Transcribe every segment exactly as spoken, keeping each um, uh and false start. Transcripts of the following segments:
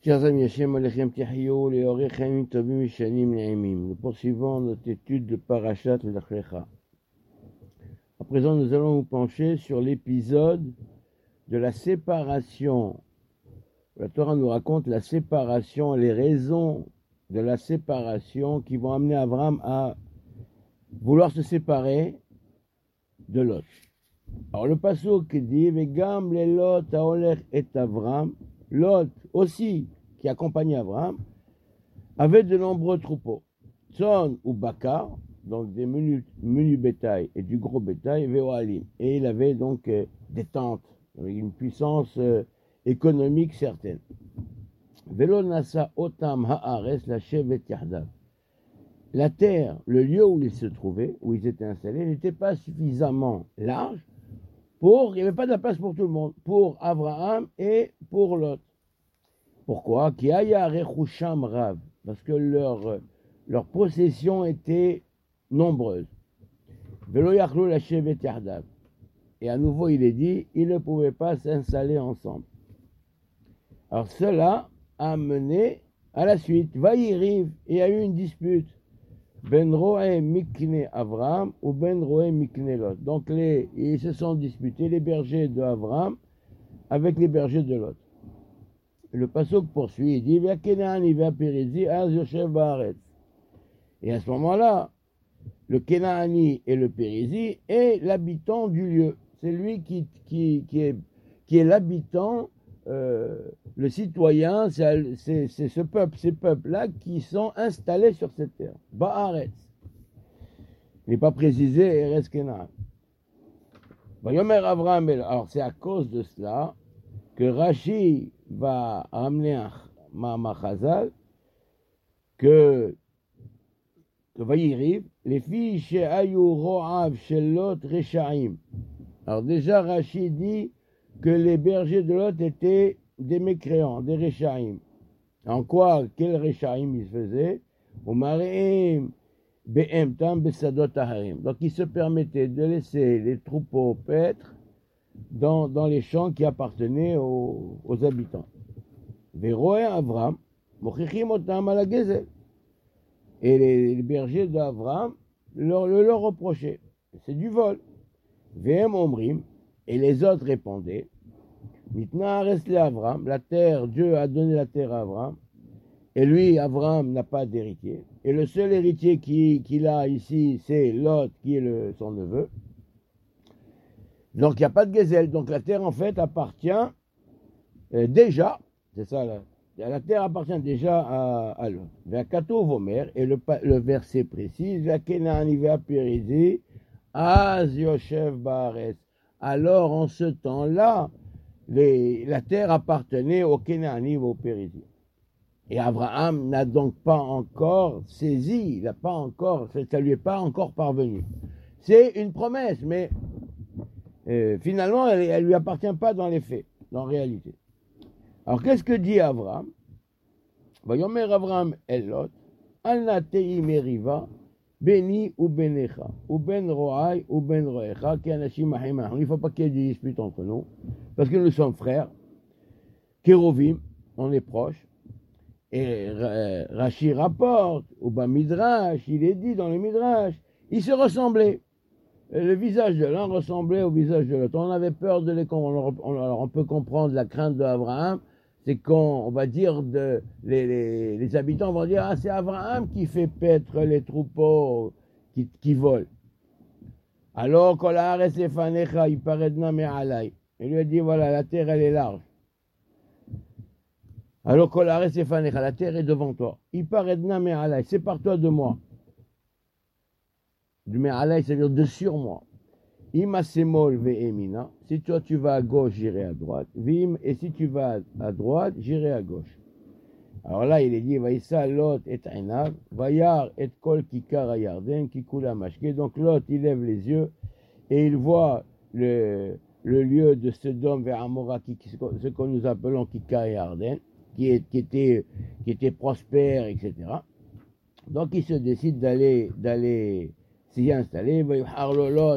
Chers amis, Hashem Alechem Tichiyou, Leorei Chaim Tovim Shanim Ne'emim. Nous poursuivons notre étude de Parashat Lech Lecha. À présent, nous allons nous pencher sur l'épisode de la séparation. La Torah nous raconte la séparation, les raisons de la séparation qui vont amener Abraham à vouloir se séparer de Lot. Alors le pasuk dit Vegam le Lot haolech et Abraham. Lot aussi, qui accompagnait Abraham, avait de nombreux troupeaux. Tson ou Bakar, donc des menus, menus bétail et du gros bétail, Veoalim. Et il avait donc euh, des tentes, avec une puissance euh, économique certaine. Velo nasa otam haares la shevet yahdav. La terre, le lieu où ils se trouvaient, où ils étaient installés, n'était pas suffisamment large pour, il n'y avait pas de la place pour tout le monde, pour Abraham et pour Lot. Pourquoi? Rav, parce que leur, leur possession était nombreuse. Et à nouveau, il est dit, ils ne pouvaient pas s'installer ensemble. Alors cela a mené à la suite. Vaïriv, il y a eu une dispute. Ben Roé Mikne Avraham ou Ben Roé Mikne Lot. Donc les, ils se sont disputés, les bergers de Avraham avec les bergers de Lot. Le pasuk poursuit, il dit et à ce moment-là, le Kenaani et le Périzi est l'habitant du lieu. C'est lui qui, qui, qui est, qui est l'habitant, euh, le citoyen, c'est, c'est, c'est ce peuple, ces peuples-là qui sont installés sur cette terre. Ba'aretz. Il n'est pas précisé, Eretz Kenan. Alors c'est à cause de cela que Rashi va amener un Machazal que que Vaïriv, les filles chez Ayou Roav chez Lot Rechaim. Alors déjà Rashi dit que les bergers de Lot étaient des mécréants, des Rechaim. En quoi, quel Rechaim ils faisaient? Au Marim Be'em Tam Besadot Aharim. Donc ils se permettaient de laisser les troupeaux paître Dans, dans les champs qui appartenaient aux, aux habitants. Véroé Avram, Mochichim Otam à la Gezel. Et les, les bergers d'Avram leur, le leur reprochaient. C'est du vol. Vem Omrim, et les autres répondaient, Nitna reste Avram, la terre, Dieu a donné la terre à Avram, et lui, Avram, n'a pas d'héritier. Et le seul héritier qu'il qui a ici, c'est Lot, qui est le, son neveu. Donc il n'y a pas de gazelle. Donc la terre en fait appartient euh, déjà, c'est ça là, la terre appartient déjà à, à l'homme. Vers Kato Vomer, et le, le verset précise, Az Yoshev Baaretz. Alors en ce temps-là, les, la terre appartenait au Kénaani ou au Périsie. Et Abraham n'a donc pas encore saisi, il n'a pas encore, ça ne lui est pas encore parvenu. C'est une promesse, mais Euh, finalement, elle ne lui appartient pas dans les faits, dans la réalité. Alors, qu'est-ce que dit Abraham? Vayomer Abraham el Lot, al natei meriva, beni ou benecha, ou ben roai ou ben roecha, qui anashim ahim. Il ne faut pas qu'il y ait des disputes entre nous, parce que nous sommes frères. Kérovim, on est proches. Et euh, Rashi rapporte, ou bas Midrash, il est dit dans le Midrash, ils se ressemblaient. Le visage de l'un ressemblait au visage de l'autre. On avait peur de les comprendre. Alors on peut comprendre la crainte d'Abraham, c'est qu'on on va dire, de, les, les, les habitants vont dire, ah c'est Abraham qui fait paître les troupeaux qui, qui volent. Alors, il lui a dit, voilà, la terre elle est large. Alors, la terre est devant toi. Sépare-toi de moi. Du me'alai, c'est-à-dire de sur moi. Ima semol ve'emina. Si toi tu vas à gauche, j'irai à droite. Vim, et si tu vas à droite, j'irai à gauche. Alors là, il est dit, Vaïssa Lot et Einav, Vayar et Kol Kikar Ayarden, Kikula Mashke. Donc Lot, il lève les yeux et il voit le, le lieu de Sodome vers Amora, qui, ce que nous appelons Kikar Ayarden, qui, est, qui, était, qui était prospère, et cetera. Donc il se décide d'aller, d'aller s'y installer.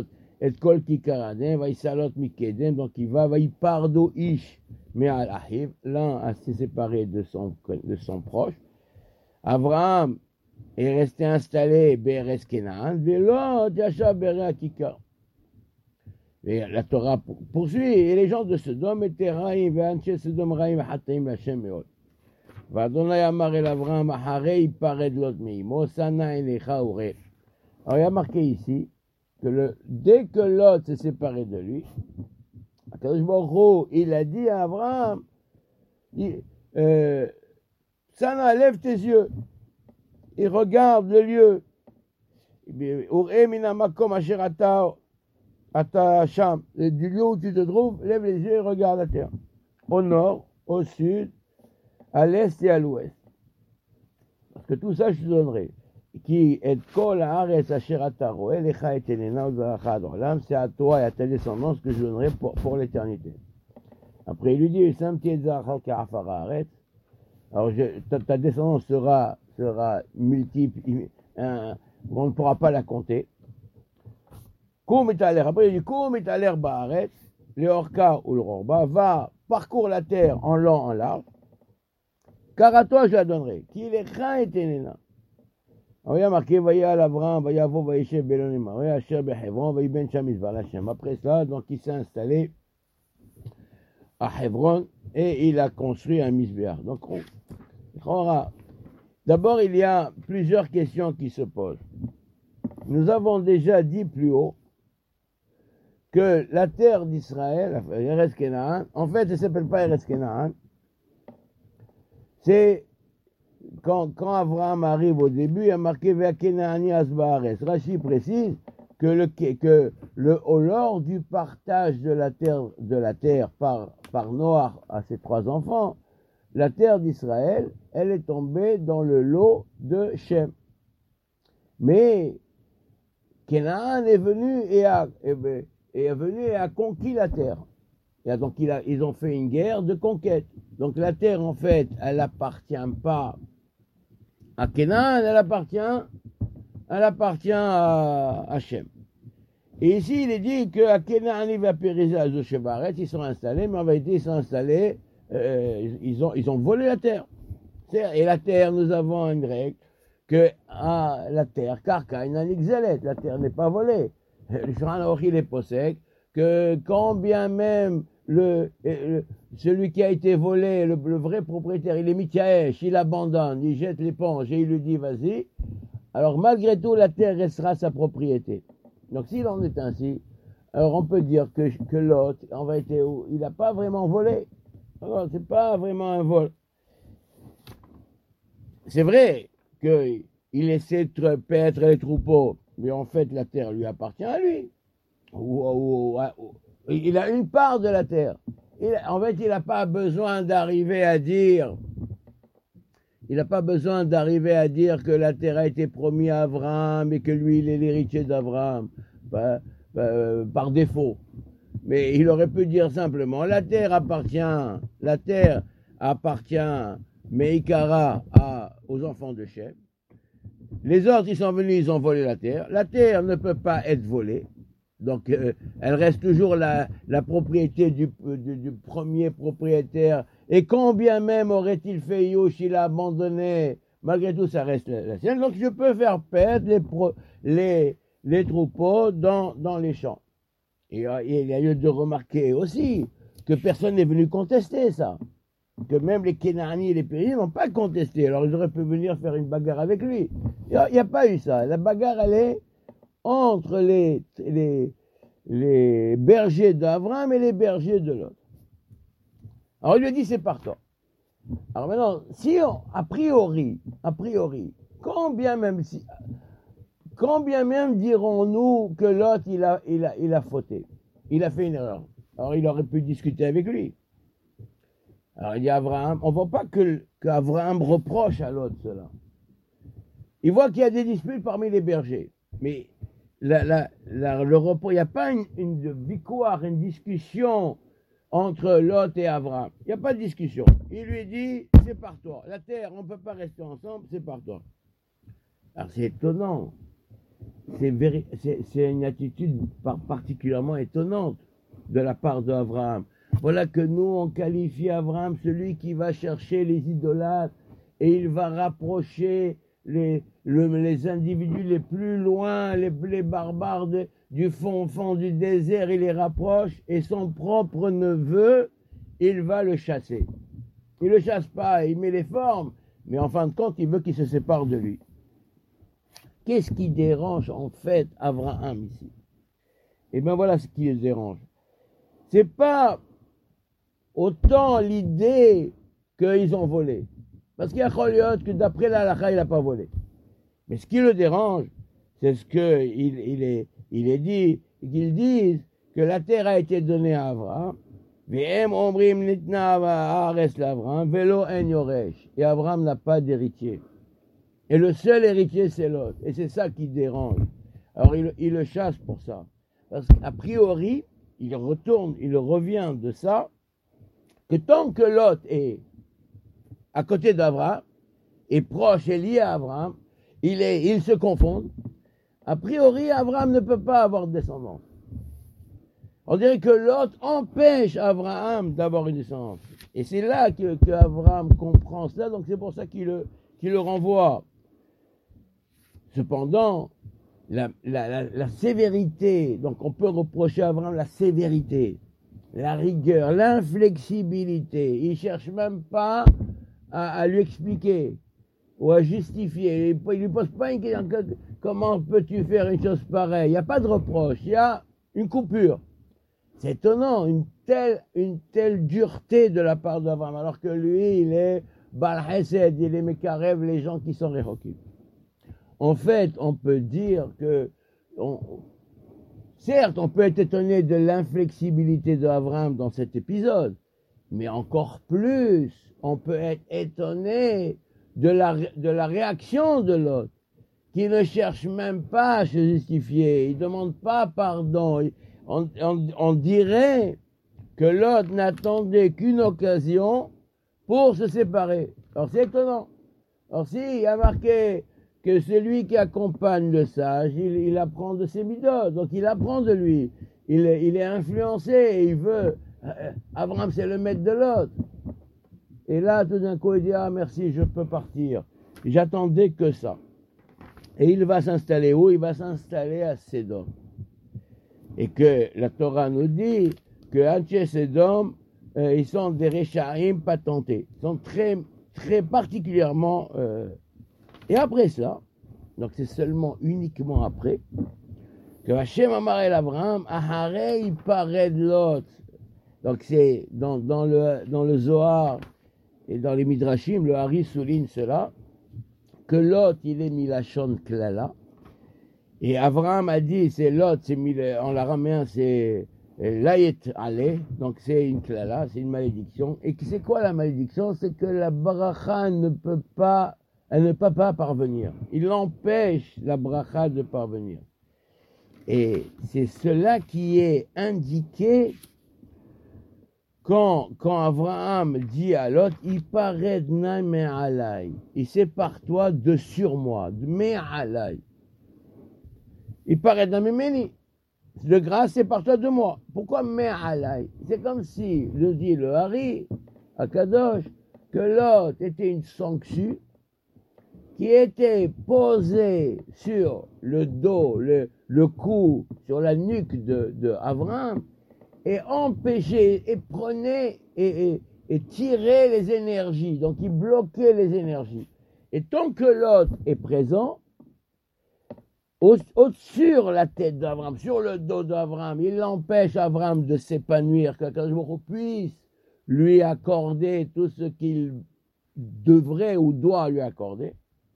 et kol kikaradem, va y salot mikedem, donc il va, va y pardo ish, mais al ahiv, l'un s'est séparé de son, de son proche. Abraham est resté installé Beres Kenaan, Velo, Yasha Bere Akika. Et la Torah poursuit, et les gens de Sodome étaient Raïm, Ve'anche Sodome Raïm, Hataim Lachem Meod. Vadonai Amar el Avraham, Harei Pared Lot Meimo, Sana Elecha Ure. Alors il y a marqué ici que le, dès que Lot s'est séparé de lui, Akadosh Baruch Hu, il a dit à Abraham, il, euh, Sana, lève tes yeux et regarde le lieu. Ure mina makom asher ata ata sham, du lieu où tu te trouves, lève les yeux et regarde la terre. Au nord, au sud, à l'est et à l'ouest. Parce que tout ça, je te donnerai. Qui est kol haaretz asher ata roeh lecha et enena u'zaracha ad olam, c'est à toi et à ta descendance que je donnerai pour, pour l'éternité. Après, il lui dit, samti et zaracha ka'afar haaretz. Alors, je, ta, ta descendance sera, sera multiple, un, on ne pourra pas la compter. Koum et aler, après, il dit, koum et aler ba'aretz, le orka ou le rorba, va, parcours la terre en long, en large, car à toi je la donnerai. Qui est rein et enena. Alors, il y a marqué, Vaya al Avraham, Vaya vo, Vayeshev belonim, Vaya asher behevron, Vaya ben shamiz bar Hashem. Après cela, donc, il s'est installé à Hebron et il a construit un misbéach. Donc, on, on d'abord, il y a plusieurs questions qui se posent. Nous avons déjà dit plus haut que la terre d'Israël, Eretz Kenaan, en fait, elle ne s'appelle pas Eretz Kenaan. C'est quand, quand Abraham arrive au début, il y a marqué Vea Kenaani Asbaares. Rashi précise que le, que le au lors du partage de la terre, de la terre par, par Noach à ses trois enfants, la terre d'Israël, elle est tombée dans le lot de Shem. Mais Kenaan est venu et a, et, et est venu et a conquis la terre. Et donc il a, ils ont fait une guerre de conquête. Donc la terre, en fait, elle appartient pas à Kenaan, elle appartient, elle appartient à Hachem. Et ici, il est dit qu'à Kenaan, il va périser à Zoshevaret, ils sont installés, mais en vérité, ils sont installés, euh, ils, ont, ils ont volé la terre. Et la terre, nous avons une règle, que ah, la terre, Karka, il la terre n'est pas volée. Le Shulchan il est possède que quand bien même le, le, celui qui a été volé, le, le vrai propriétaire, il est Mikaëch, il abandonne, il jette l'éponge et il lui dit vas-y, alors malgré tout la terre restera sa propriété. Donc s'il en est ainsi, alors on peut dire que, que l'autre, en vérité, il n'a pas vraiment volé. Alors c'est pas vraiment un vol. C'est vrai qu'il essaie de paître les troupeaux, mais en fait la terre lui appartient à lui. Ou, ou, ou, ou, il a une part de la terre. Il, en fait, il n'a pas besoin d'arriver à dire, il n'a pas besoin d'arriver à dire que la terre a été promise à Abraham et que lui, il est l'héritier d'Abraham, bah, bah, par défaut. Mais il aurait pu dire simplement, la terre appartient, la terre appartient, Meikara, à, aux enfants de Shem. Les autres, ils sont venus, ils ont volé la terre. La terre ne peut pas être volée. Donc, euh, elle reste toujours la, la propriété du, du, du premier propriétaire. Et combien même aurait-il fait Youch, il a abandonné, malgré tout, ça reste la, la sienne. Donc, je peux faire perdre les, pro, les, les troupeaux dans, dans les champs. Et euh, il y a lieu de remarquer aussi que personne n'est venu contester ça. Que même les Kénaani et les Péris n'ont pas contesté. Alors, ils auraient pu venir faire une bagarre avec lui. Il n'y a, a pas eu ça. La bagarre, elle est entre les, les, les bergers d'Abraham et les bergers de l'autre. Alors il lui a dit c'est par toi. Alors maintenant, si on, a priori, a priori, combien même si, combien même dirons-nous que l'autre il a, il a, il a fauté, il a fait une erreur. Alors il aurait pu discuter avec lui. Alors il dit Abraham, on ne voit pas que qu'Abraham reproche à l'autre cela. Il voit qu'il y a des disputes parmi les bergers, mais La, la, la, le repos, il n'y a pas une, une victoire, une discussion entre Lot et Abraham. Il n'y a pas de discussion. Il lui dit, c'est par toi. La terre, on ne peut pas rester ensemble, c'est par toi. Alors c'est étonnant. c'est, véri- c'est, c'est une attitude par- particulièrement étonnante de la part d'Abraham. Voilà que nous, on qualifie Abraham, celui qui va chercher les idolâtres et il va rapprocher les, le, les individus les plus loin, les, les barbares de, du fond, fond du désert, il les rapproche et son propre neveu, il va le chasser. Il ne le chasse pas, il met les formes, mais en fin de compte, il veut qu'il se sépare de lui. Qu'est-ce qui dérange en fait Abraham ici? Et bien voilà ce qui le dérange. C'est pas autant l'idée qu'ils ont volé. Parce qu'il y a Choliot que d'après la halakha, il n'a pas volé. Mais ce qui le dérange, c'est ce qu'il il est, il est dit, qu'ils disent que la terre a été donnée à Abraham. Et Abraham n'a pas d'héritier. Et le seul héritier, c'est l'autre. Et c'est ça qui dérange. Alors il, il le chasse pour ça. Parce qu'a priori, il retourne, il revient de ça, que tant que l'autre est à côté d'Abraham, est proche et lié à Abraham, il est, ils se confondent. A priori, Abraham ne peut pas avoir de descendance. On dirait que l'autre empêche Abraham d'avoir une descendance. Et c'est là que, que Abraham comprend cela, donc c'est pour ça qu'il le, qu'il le renvoie. Cependant, la, la, la, la sévérité, donc on peut reprocher à Abraham la sévérité, la rigueur, l'inflexibilité. Il ne cherche même pas à, à lui expliquer ou à justifier. Il ne lui pose pas une question, comment peux-tu faire une chose pareille? Il n'y a pas de reproche, il y a une coupure. C'est étonnant, une telle, une telle dureté de la part d'Abraham, alors que lui, il est Bal Hesed, il est Mekarev, les gens qui sont Rechokim. En fait, on peut dire que, on, certes, on peut être étonné de l'inflexibilité d'Abraham dans cet épisode, mais encore plus, on peut être étonné de la, de la réaction de l'autre, qui ne cherche même pas à se justifier, il ne demande pas pardon. On, on, on dirait que l'autre n'attendait qu'une occasion pour se séparer. Alors c'est étonnant. Alors si, il y a marqué que celui qui accompagne le sage, il, il apprend de ses midotes, donc il apprend de lui. Il, il est influencé et il veut... Euh, Abraham, c'est le maître de l'autre. Et là, tout d'un coup, il dit, ah merci, je peux partir. J'attendais que ça. Et il va s'installer où? Il va s'installer à Sédom. Et que la Torah nous dit que Anche Sédom, euh, ils sont des Rechaim patentés. Ils sont très, très particulièrement... Euh, et après ça, donc c'est seulement uniquement après, que Hachem Amar el Abraham, Ahare il paraît de l'autre. Donc c'est dans, dans, le, dans le Zohar et dans les Midrashim, le Hari souligne cela, que l'autre il est Milachon Klala. Et Abraham a dit, c'est l'autre, c'est en l'araméen, c'est Layet Ale, donc c'est une klala, c'est une malédiction. Et c'est quoi la malédiction? C'est que la bracha ne peut pas, elle ne peut pas parvenir. Il empêche la bracha de parvenir. Et c'est cela qui est indiqué quand, quand Abraham dit à l'autre, il paraît de Me'alai, il sépare-toi de sur moi, de Me'alai. Il paraît dans Mimeni. De grâce, c'est par toi de moi. Pourquoi Me'alai? C'est comme si, je dis le Hari, à Kadosh, que l'autre était une sanction qui était posée sur le dos, le, le cou, sur la nuque de, de Abraham, et empêchait, et prenait, et, et, et tirait les énergies. Donc il bloquait les énergies. Et tant que l'autre est présent, au-dessus de la tête d'Abraham, sur le dos d'Abraham, il empêche Abraham de s'épanouir, qu'Akadosh Baruch Hu puisse lui accorder tout ce qu'il devrait ou doit lui accorder.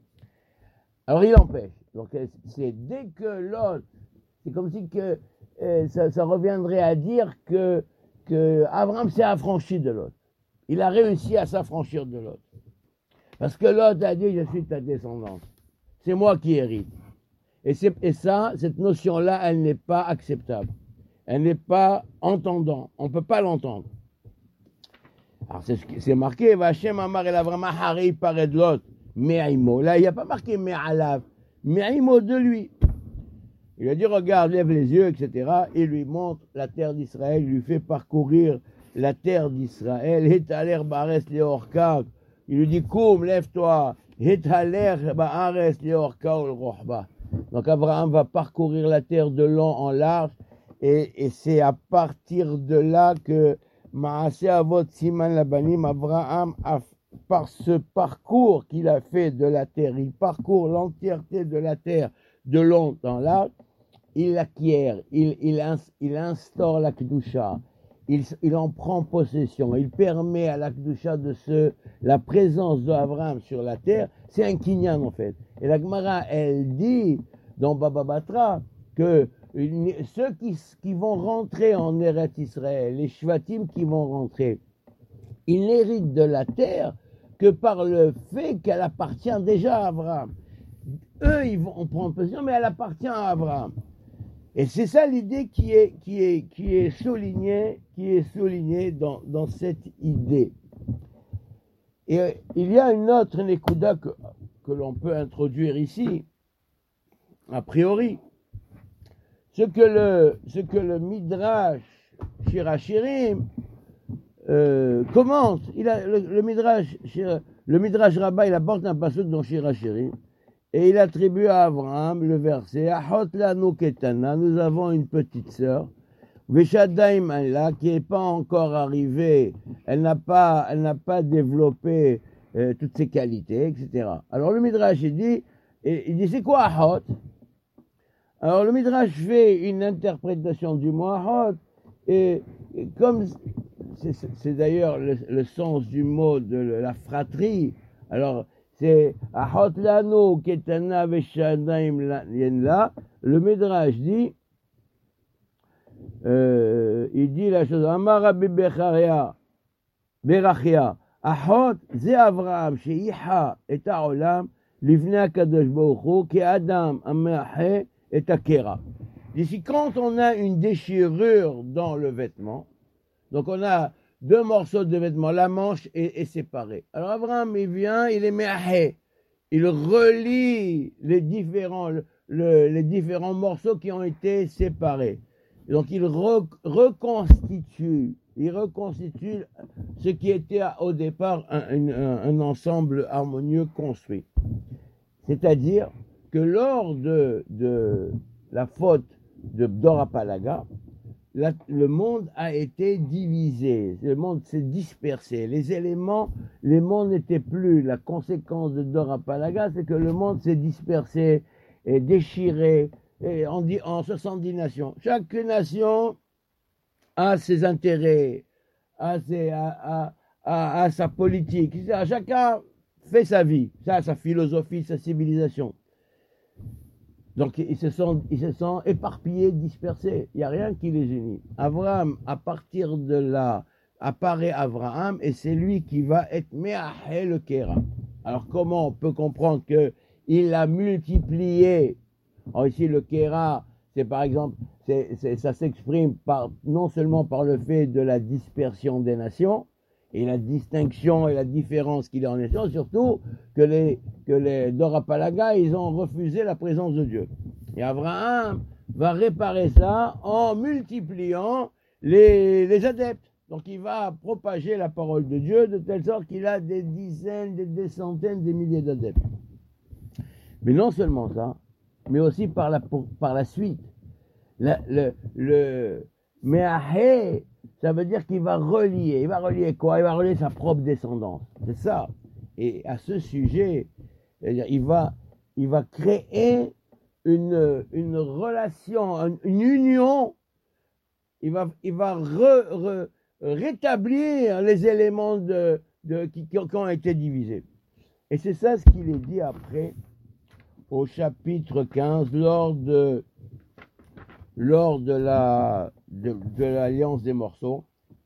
Alors il empêche. Donc c'est dès que l'autre, c'est comme si que, euh, ça, ça reviendrait à dire que, que Abraham s'est affranchi de l'autre. Il a réussi à s'affranchir de l'autre. Parce que l'autre a dit, je suis ta descendance. C'est moi qui hérite. Et, et ça, cette notion-là, elle n'est pas acceptable. Elle n'est pas entendant. On ne peut pas l'entendre. Alors, c'est, c'est marqué, Vachem Amar el Avraham, Harei paraît de l'autre, Me'aimo. Là, il n'y a pas marqué Me'alav. Me'aimo de lui. Il lui a dit, regarde, lève les yeux, et cetera. Il lui montre la terre d'Israël, il lui fait parcourir la terre d'Israël. Hetaler Baares Leorka. Il lui dit, Koum, lève-toi. Hetaler Baares Leorka ul Rohba. Donc Abraham va parcourir la terre de long en large. Et, et c'est à partir de là que Maaseh Avot Siman Labanim, Abraham, a, par ce parcours qu'il a fait de la terre, il parcourt l'entièreté de la terre de long en large. Il l'acquiert, il, il, il instaure la Kedusha, il, il en prend possession, il permet à la Kedusha de se, la présence d'Abraham sur la terre, c'est un kinyan en fait. Et la Gemara, elle dit dans Baba Batra que ceux qui, qui vont rentrer en Eretz Israël, les Shvatim qui vont rentrer, ils n'héritent de la terre que par le fait qu'elle appartient déjà à Abraham. Eux, ils vont prendre possession, mais elle appartient à Abraham. Et c'est ça l'idée qui est, qui est, qui est soulignée, qui est soulignée dans, dans cette idée. Et euh, il y a une autre Nekuda que, que l'on peut introduire ici, a priori. Ce que le, ce que le Midrash Shir HaShirim euh, commente, il a, le, le Midrash, le Midrash Rabbah, il apporte un passage dans Shir HaShirim. Et il attribue à Abraham le verset Ahot lanu ketana, nous avons une petite sœur, Veshadaim Allah, qui n'est pas encore arrivée, elle n'a pas, elle n'a pas développé euh, toutes ses qualités, et cetera. Alors le Midrash il dit, il dit c'est quoi Ahot? Alors le Midrash fait une interprétation du mot Ahot, et, et comme c'est, c'est d'ailleurs le, le sens du mot de la fratrie, alors c'est Ahot lanu ketana veshadaim la. Le Midrash dit, euh, il dit la chose, Amar Rabbi Becharia, Berachia, Ahot ze Avraham sheiha et ha'olam livnei HaKadosh Baruch Hu ki Adam ameahe et hakera. Ici, quand on a une déchirure dans le vêtement, donc on a deux morceaux de vêtements, la manche est, est séparée. Alors Abraham, il vient, il est me'ahé. Il relie les différents, le, le, les différents morceaux qui ont été séparés. Donc il re, reconstitue, il reconstitue ce qui était au départ un, un, un ensemble harmonieux construit. C'est-à-dire que lors de, de la faute de Dorapalaga, La, le monde a été divisé, le monde s'est dispersé, les éléments, les mondes n'étaient plus, la conséquence de Dorapalaga, c'est que le monde s'est dispersé et déchiré et en, en soixante-dix nations. Chaque nation a ses intérêts, a, ses, a, a, a, a sa politique, chacun fait sa vie, ça, sa philosophie, sa civilisation. Donc ils se sont, ils se sont éparpillés, dispersés. Il n'y a rien qui les unit. Abraham, à partir de là, apparaît Abraham et c'est lui qui va être Me'ahé le Kéra. Alors comment on peut comprendre qu'il a multiplié? Alors ici le Kéra, c'est par exemple, c'est, c'est, ça s'exprime par, non seulement par le fait de la dispersion des nations, et la distinction et la différence qu'il y a en nations, surtout que les, que les Dorapalaga, ils ont refusé la présence de Dieu. Et Abraham va réparer ça en multipliant les, les adeptes. Donc il va propager la parole de Dieu de telle sorte qu'il a des dizaines, des, des centaines, des milliers d'adeptes. Mais non seulement ça, mais aussi par la, pour, par la suite. La, le, le Me'ahé, ça veut dire qu'il va relier. Il va relier quoi? Il va relier sa propre descendance. C'est ça. Et à ce sujet, il va, il va créer une, une relation, une union. Il va, il va re, re, rétablir les éléments de, de, qui, qui ont été divisés. Et c'est ça ce qu'il est dit après, au chapitre quinze, lors de, lors de la... de, de l'alliance des morceaux,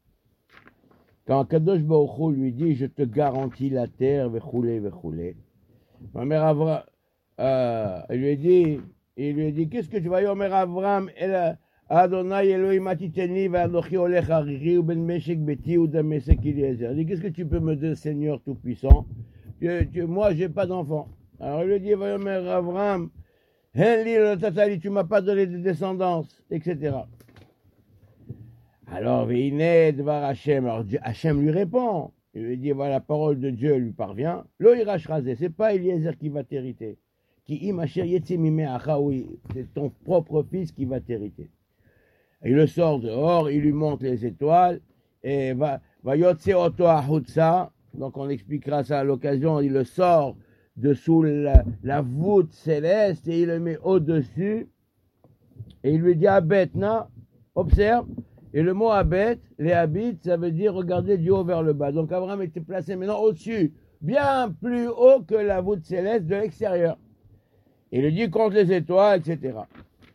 quand Kadosh Baruch Hu lui dit je te garantis la terre, vechoulé, vechoulé. Ma mère Avram, euh, il lui dit, il lui dit qu'est-ce que tu vas dire, mère Avram, Adonai Elohim atiteni ve'anochi olech arichi ou ben meshek beti ou ben meshek Eliezer. Il dit qu'est-ce que tu peux me dire, Seigneur tout-puissant? tu, tu, Moi, j'ai pas d'enfant. Alors il lui dit, va mère Avram, Henli le tatali, tu m'as pas donné de descendance, et cetera. Alors, Veiné Dvar Hachem, alors Hachem lui répond, il lui dit, voilà, la parole de Dieu lui parvient, Lo irash razé, c'est pas Eliezer qui va t'hériter, qui imacher yetzimime achaoui, c'est ton propre fils qui va t'hériter. Il le sort dehors, il lui montre les étoiles, et va, va yotse oto ahutsa, donc on expliquera ça à l'occasion, il le sort dessous la, la voûte céleste et il le met au-dessus et il lui dit Abetna, observe, et le mot Abet, les habits, ça veut dire regarder du haut vers le bas. Donc Abraham était placé maintenant au-dessus, bien plus haut que la voûte céleste de l'extérieur. Et il lui dit contre les étoiles, et cetera.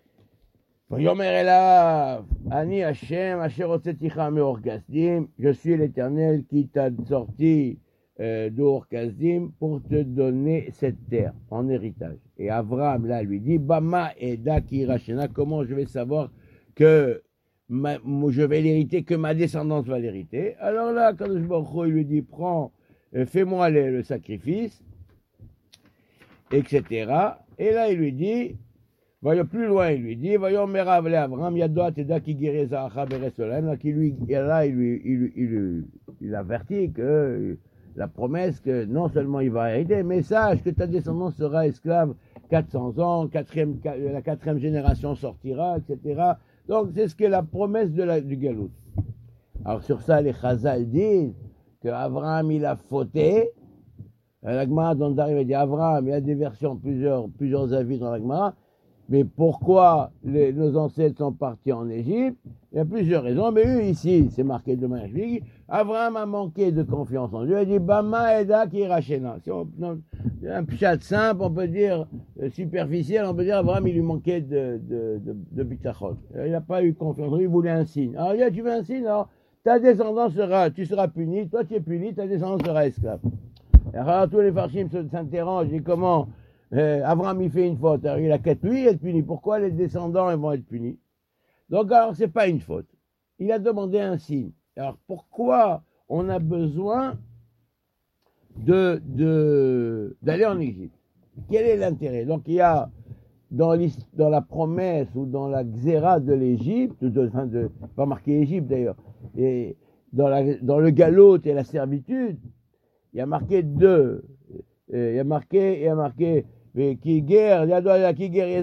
Ani Hashem, Asher Otzeticha Meor Kasdim, je suis l'Éternel qui t'a sorti Euh, d'Or Kasdim pour te donner cette terre en héritage. Et Abraham là lui dit Bama et Daki Rachena, comment je vais savoir que ma, je vais l'hériter, que ma descendance va l'hériter? Alors là, quand je il lui dit prends, euh, fais-moi le, le sacrifice, et cetera. Et là il lui dit, voyons plus loin, il lui dit voyons Merav le Abraham Yadoat et Daki Gereza Acha Beresolem, là qui lui, et là il lui, il, il, il, il avertit que la promesse que non seulement il va hériter, mais sache que ta descendance sera esclave quatre cents ans, quatrième, la quatrième génération sortira, et cetera. Donc c'est ce que la promesse de la, du Galout. Alors sur ça, les Chazal disent que Abraham il a fauté. La Gemara dans Darim dit Abraham, il y a des versions, plusieurs, plusieurs avis dans la Gemara. Mais pourquoi les, nos ancêtres sont partis en Égypte? Il y a plusieurs raisons, mais eux ici, c'est marqué de manière juive. Abraham a manqué de confiance en Dieu. Il dit Bama Eda qui rachena. Si on, non, un pshat simple, on peut dire euh, superficiel, on peut dire Abraham il lui manquait de de de, de bitachon. Il n'a pas eu confiance. Il voulait un signe. Alors il dit tu veux un signe? Alors ta descendance sera, tu seras puni. Toi tu es puni, ta descendance sera esclave. Et alors tous les farshim s'interrogent. Et comment? Euh, Abraham il fait une faute, alors il a qu'à lui être puni. Pourquoi les descendants ils vont être punis? Donc alors c'est pas une faute. Il a demandé un signe. Alors pourquoi on a besoin de de d'aller en Égypte? Quel est l'intérêt? Donc il y a dans, dans la promesse ou dans la xéra de l'Égypte, de, enfin de pas marqué Égypte d'ailleurs, et dans la dans le galop et la servitude, il y a marqué deux. Il y a marqué il y a marqué qui guerre, il y a qui guerre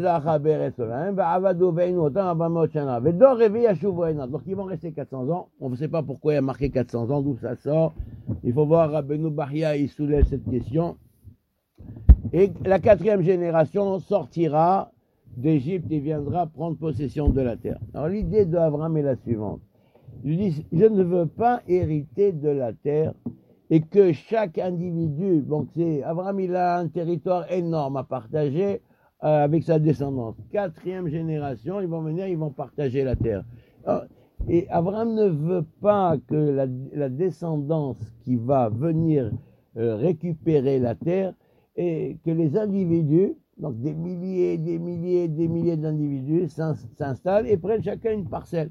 donc ils vont rester quatre cents ans. On ne sait pas pourquoi il y a marqué quatre cents ans, d'où ça sort. Il faut voir Rabbeinu Bahia, il soulève cette question. Et la quatrième génération sortira d'Égypte et viendra prendre possession de la terre. Alors l'idée d'Abraham est la suivante. Il dit, je ne veux pas hériter de la terre et que chaque individu, donc c'est Abraham il a un territoire énorme à partager euh, avec sa descendance. Quatrième génération, ils vont venir, ils vont partager la terre. Alors, et Abraham ne veut pas que la, la descendance qui va venir euh, récupérer la terre et que les individus, donc des milliers, des milliers, des milliers d'individus s'installent et prennent chacun une parcelle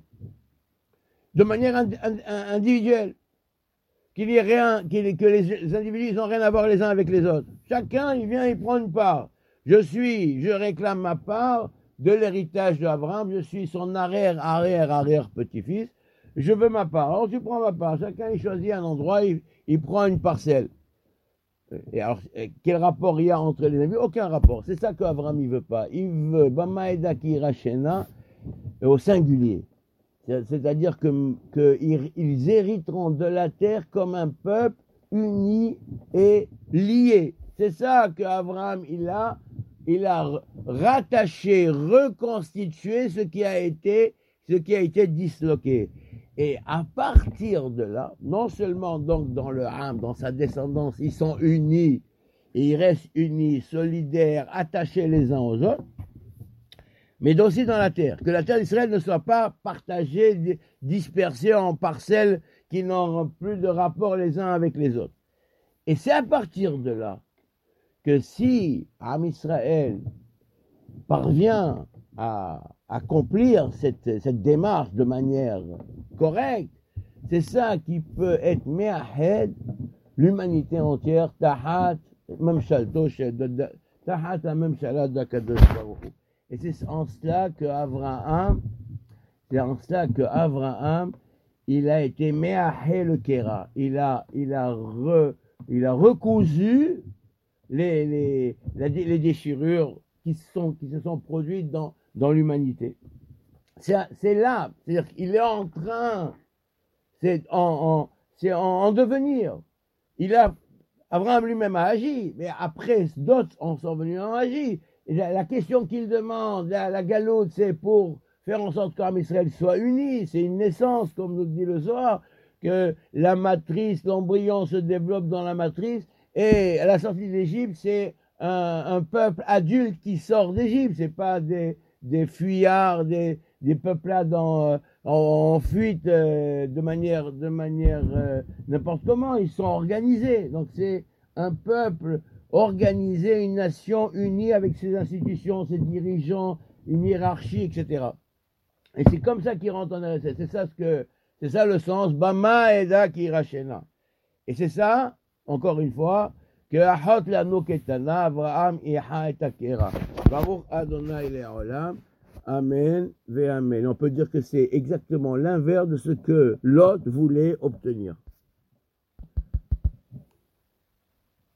de manière ind individuelle. Qu'il y ait rien, qu'il, que les individus n'ont rien à voir les uns avec les autres. Chacun, il vient, il prend une part. Je suis, je réclame ma part de l'héritage d'Abraham, je suis son arrière, arrière, arrière petit-fils, je veux ma part. Alors tu prends ma part, chacun il choisit un endroit, il, il prend une parcelle. Et alors, quel rapport il y a entre les individus? Aucun rapport. C'est ça qu'Abraham il veut pas. Il veut Bamaeda ki rachena au singulier. C'est-à-dire que, que ils, ils hériteront de la terre comme un peuple uni et lié. C'est ça qu'Abraham il a, il a rattaché, reconstitué ce qui a été, ce qui a été disloqué. Et à partir de là, non seulement donc dans le Ham, dans sa descendance, ils sont unis, et ils restent unis, solidaires, attachés les uns aux autres, mais aussi dans la terre, que la terre d'Israël ne soit pas partagée, dispersée en parcelles qui n'ont plus de rapport les uns avec les autres. Et c'est à partir de là que si Am Israël parvient à accomplir cette, cette démarche de manière correcte, c'est ça qui peut être me'ahed l'humanité entière, tahat, même shalto, Tahat HaMemshala d'Akadosh Baruch Hu. Et c'est en cela que Abraham, c'est en cela que Abraham, il a été Meahé le Kera. Il a, il a, re, il a recousu les, les, les déchirures qui, sont, qui se sont produites dans, dans l'humanité. C'est, c'est là, c'est-à-dire qu'il est en train, c'est en, en, c'est en, en devenir. Il a, Abraham lui-même a agi, mais après d'autres en sont venus en agir. Et la, la question qu'il demande, la, la galoute, c'est pour faire en sorte qu'Am Israël soit uni. C'est une naissance, comme nous dit le Zohar, que la matrice, l'embryon se développe dans la matrice. Et à la sortie d'Égypte, c'est un, un peuple adulte qui sort d'Égypte. C'est pas des, des fuyards, des, des peuplades en, en, en fuite euh, de manière, de manière euh, n'importe comment. Ils sont organisés. Donc c'est un peuple organisé, une nation unie avec ses institutions, ses dirigeants, une hiérarchie, et cetera. Et c'est comme ça qu'ils rentrent en R S S. C'est ça ce que, c'est ça le sens. Bama Eda Kirachena. Et c'est ça, encore une fois, que Ahot Lano Ketana, Abraham Iha et Akera. Baruch Adonai Le'olam. Amen, ve Amen. On peut dire que c'est exactement l'inverse de ce que Lot voulait obtenir.